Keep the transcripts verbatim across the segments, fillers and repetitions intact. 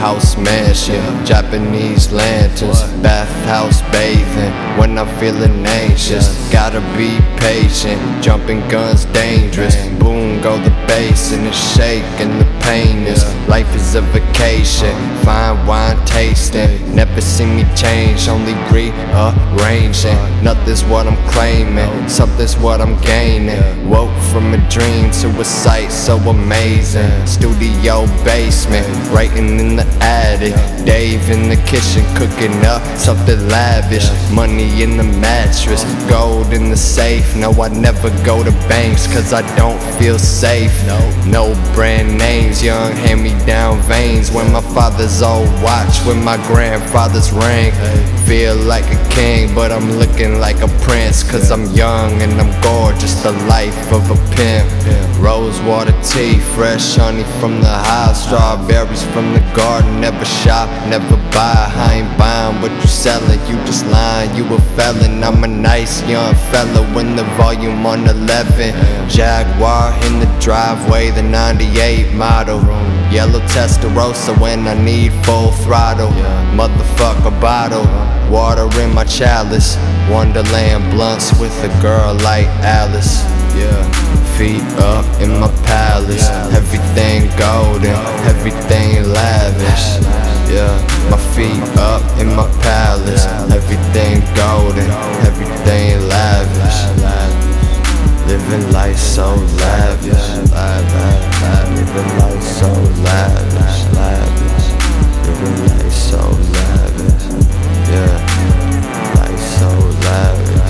house mansion, Japanese lanterns, bathhouse bathing. When I'm feeling anxious, gotta be patient. Jumping guns dangerous. Boom go the bass and the shake and the pain is. Life is a vacation, fine wine tasting. Never see me change, only rearranging. Nothing's what I'm claiming, something's what I'm gaining. Woke from a dream to a sight so amazing. Studio basement, writing in the attic. Dave in the kitchen cooking up something lavish. Money in the mattress, gold in the safe. No, I never go to banks cause I don't feel safe. No brand names, young hand-me-down veins. When my father's old watch, with my grandfather's ring. Feel like a king, but I'm looking like a prince. Cause I'm young and I'm gorgeous, the life of a pimp. Rosewater tea, fresh honey from the hive. Strawberries from the garden, never shop, never buy. I ain't buying what you selling, you just lying, you a felon. I'm a nice young fella when the volume on eleven. Jaguar in the driveway, the ninety-eight model. Yellow Testarossa when I need full throttle. Motherfucker bottle, water in my chalice. Wonderland blunts with a girl like Alice. Yeah, feet up in my palace. Everything golden, everything lavish. Yeah, my feet up in my palace. Everything golden, everything lavish. Living life so lavish, living life so lavish, lavish. Living life so lavish, yeah, life so lavish,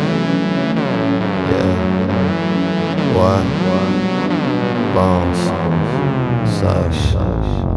yeah. What? Bones, such.